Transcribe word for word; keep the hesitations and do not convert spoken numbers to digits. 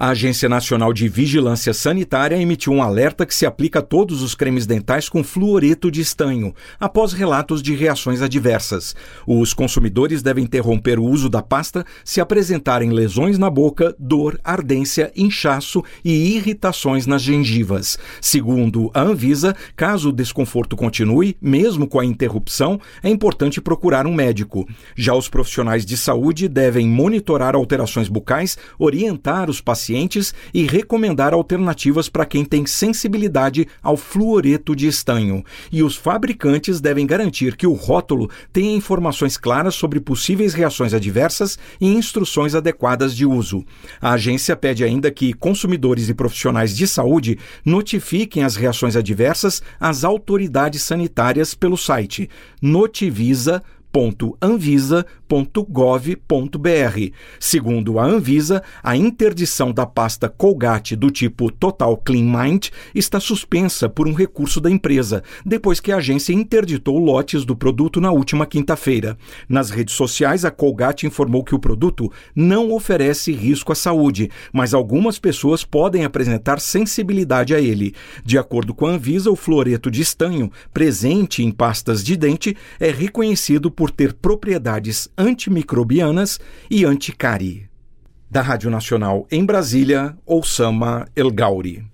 A Agência Nacional de Vigilância Sanitária emitiu um alerta que se aplica a todos os cremes dentais com fluoreto de estanho, após relatos de reações adversas. Os consumidores devem interromper o uso da pasta se apresentarem lesões na boca, dor, ardência, inchaço e irritações nas gengivas. Segundo a Anvisa, caso o desconforto continue, mesmo com a interrupção, é importante procurar um médico. Já os profissionais de saúde devem monitorar alterações bucais, orientar os pacientes e recomendar alternativas para quem tem sensibilidade ao fluoreto de estanho. E os fabricantes devem garantir que o rótulo tenha informações claras sobre possíveis reações adversas e instruções adequadas de uso. A agência pede ainda que consumidores e profissionais de saúde notifiquem as reações adversas às autoridades sanitárias pelo site notivisa ponto anvisa ponto gov ponto br. Segundo a Anvisa, a interdição da pasta Colgate do tipo Total Clean Mind está suspensa por um recurso da empresa, depois que a agência interditou lotes do produto na última quinta-feira. Nas redes sociais, a Colgate informou que o produto não oferece risco à saúde, mas algumas pessoas podem apresentar sensibilidade a ele. De acordo com a Anvisa, o fluoreto de estanho, presente em pastas de dente, é reconhecido por por ter propriedades antimicrobianas e anticárie. Da Rádio Nacional em Brasília, Oussama El Gauri.